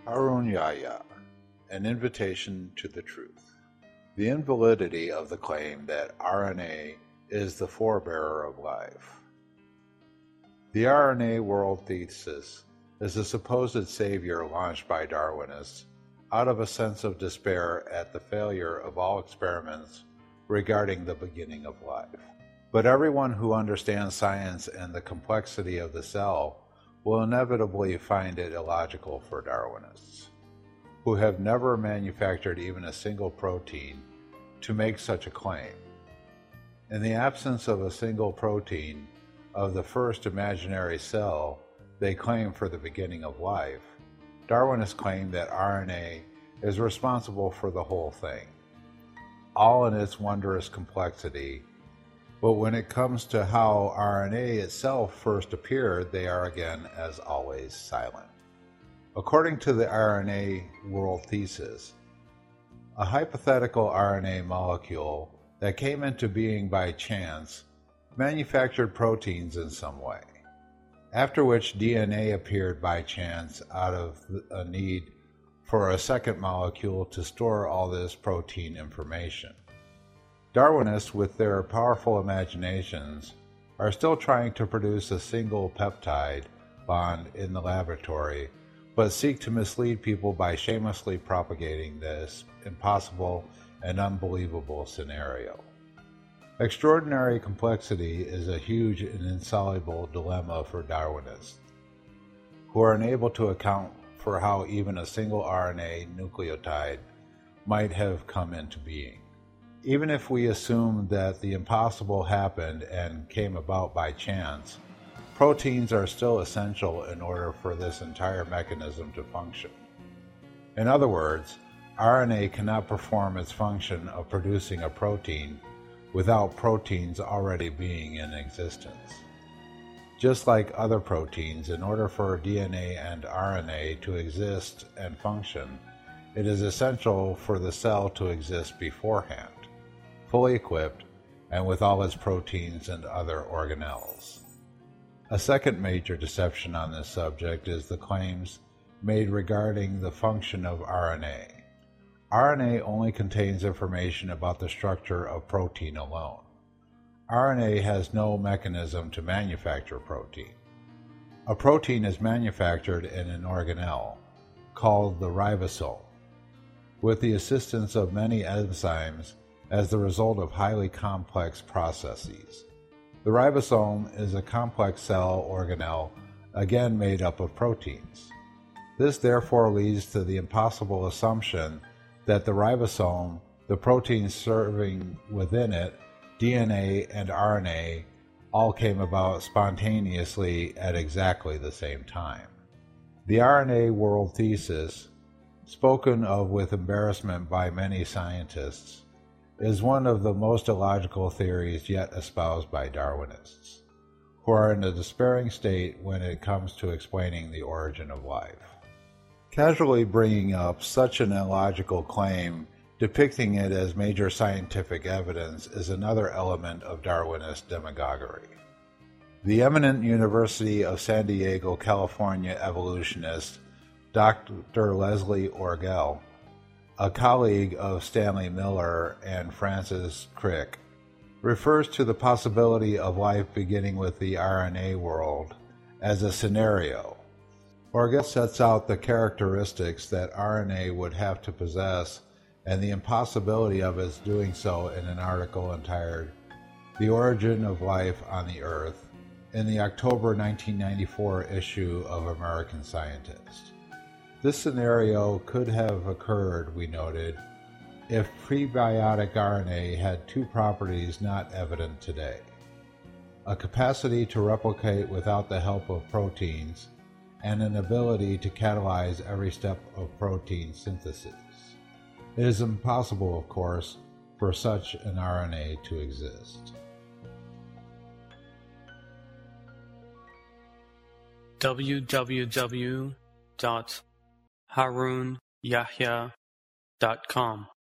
Harun Yahya, An Invitation to the Truth. The invalidity of the claim that RNA is the forebearer of life. The RNA world thesis is a supposed savior launched by Darwinists out of a sense of despair at the failure of all experiments regarding the beginning of life. But everyone who understands science and the complexity of the cell will inevitably find it illogical for Darwinists, who have never manufactured even a single protein, to make such a claim. In the absence of a single protein of the first imaginary cell they claim for the beginning of life, Darwinists claim that RNA is responsible for the whole thing, all in its wondrous complexity. But when it comes to how RNA itself first appeared, they are again, as always, silent. According to the RNA world thesis, a hypothetical RNA molecule that came into being by chance manufactured proteins in some way, after which DNA appeared by chance out of a need for a second molecule to store all this protein information. Darwinists, with their powerful imaginations, are still trying to produce a single peptide bond in the laboratory, but seek to mislead people by shamelessly propagating this impossible and unbelievable scenario. Extraordinary complexity is a huge and insoluble dilemma for Darwinists, who are unable to account for how even a single RNA nucleotide might have come into being. Even if we assume that the impossible happened and came about by chance, proteins are still essential in order for this entire mechanism to function. In other words, RNA cannot perform its function of producing a protein without proteins already being in existence. Just like other proteins, in order for DNA and RNA to exist and function, it is essential for the cell to exist beforehand, fully equipped and with all its proteins and other organelles. A second major deception on this subject is the claims made regarding the function of RNA. RNA only contains information about the structure of protein alone. RNA has no mechanism to manufacture protein. A protein is manufactured in an organelle, called the ribosome, with the assistance of many enzymes as the result of highly complex processes. The ribosome is a complex cell organelle, again made up of proteins. This therefore leads to the impossible assumption that the ribosome, the proteins serving within it, DNA and RNA, all came about spontaneously at exactly the same time. The RNA world thesis, spoken of with embarrassment by many scientists, is one of the most illogical theories yet espoused by Darwinists, who are in a despairing state when it comes to explaining the origin of life. Casually bringing up such an illogical claim, depicting it as major scientific evidence, is another element of Darwinist demagoguery. The eminent University of San Diego, California evolutionist Dr. Leslie Orgel, a colleague of Stanley Miller and Francis Crick, refers to the possibility of life beginning with the RNA world as a scenario. Orgel sets out the characteristics that RNA would have to possess and the impossibility of its doing so in an article entitled "The Origin of Life on the Earth" in the October 1994 issue of American Scientist. This scenario could have occurred, we noted, if prebiotic RNA had two properties not evident today: a capacity to replicate without the help of proteins, and an ability to catalyze every step of protein synthesis. It is impossible, of course, for such an RNA to exist. www.harunyahya.com